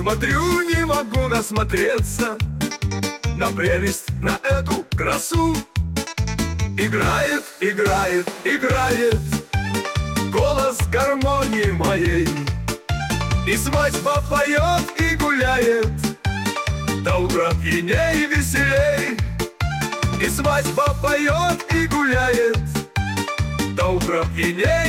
Смотрю, не могу насмотреться на прелесть, на эту красу. Играет, играет, играет голос гармонии моей, и свадьба поет и гуляет до утра пьяней и веселей. И свадьба поет и гуляет до утра пьяней